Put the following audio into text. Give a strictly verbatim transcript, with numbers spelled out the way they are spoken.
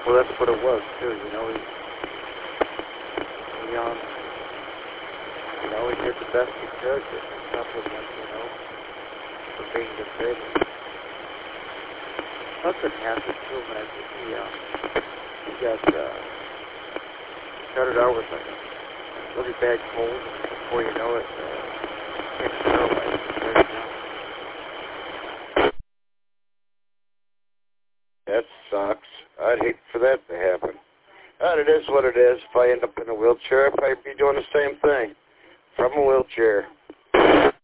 Well, that's what it was, too, you know. He, he, um, you know, he did the best he could to supplement, you know, for being disabled. Something happened to him, and I think he, um, he got, uh, started out with like a really bad cold, and before you know it, uh, he became paralyzed right now. That sucks. I'd hate for that to happen. But it is what it is. If I end up in a wheelchair, I'd be doing the same thing. From a wheelchair.